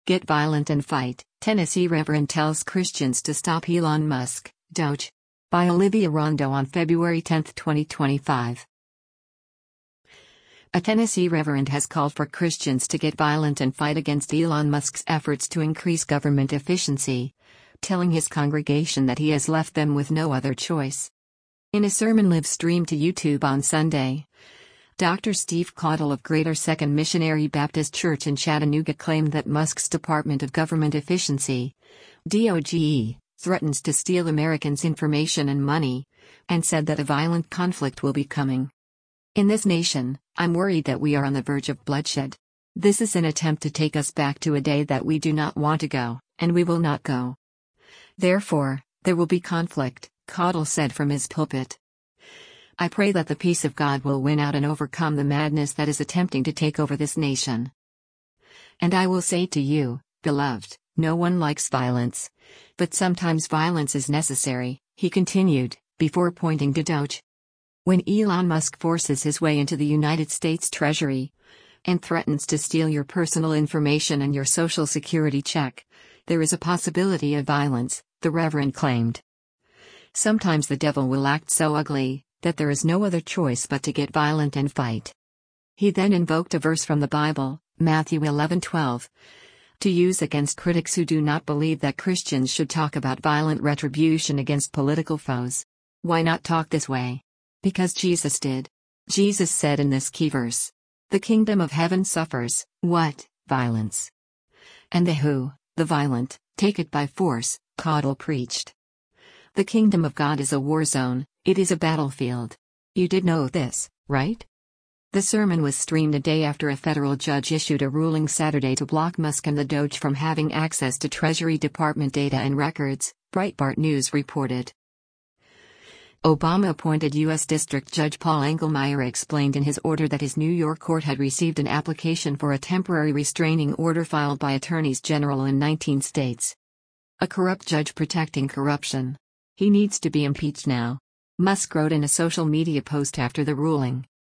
Get violent and fight. Tennessee Reverend tells Christians to stop Elon Musk, Doge. By Olivia Rondo on February 10, 2025. A Tennessee reverend has called for Christians to get violent and fight against Elon Musk's efforts to increase government efficiency, telling his congregation that he has left them with no other choice. In a sermon live-streamed to YouTube on Sunday, Dr. Steve Caudle of Greater Second Missionary Baptist Church in Chattanooga claimed that Musk's Department of Government Efficiency, DOGE, threatens to steal Americans' information and money, and said that a violent conflict will be coming. In this nation, I'm worried that we are on the verge of bloodshed. This is an attempt to take us back to a day that we do not want to go, and we will not go. Therefore, there will be conflict, Caudle said from his pulpit. I pray that the peace of God will win out and overcome the madness that is attempting to take over this nation. And I will say to you, beloved, no one likes violence. But sometimes violence is necessary, he continued, before pointing to Doge. When Elon Musk forces his way into the United States Treasury and threatens to steal your personal information and your social security check, there is a possibility of violence, the Reverend claimed. Sometimes the devil will act so ugly that there is no other choice but to get violent and fight. He then invoked a verse from the Bible, Matthew 11:12, to use against critics who do not believe that Christians should talk about violent retribution against political foes. Why not talk this way? Because Jesus did. Jesus said in this key verse, "The kingdom of heaven suffers, what? Violence. And the violent, take it by force," Caudle preached. The kingdom of God is a war zone, it is a battlefield. You did know this, right? The sermon was streamed a day after a federal judge issued a ruling Saturday to block Musk and the Doge from having access to Treasury Department data and records, Breitbart News reported. Obama-appointed U.S. District Judge Paul Engelmeyer explained in his order that his New York court had received an application for a temporary restraining order filed by attorneys general in 19 states. A corrupt judge protecting corruption. He needs to be impeached now, Musk wrote in a social media post after the ruling.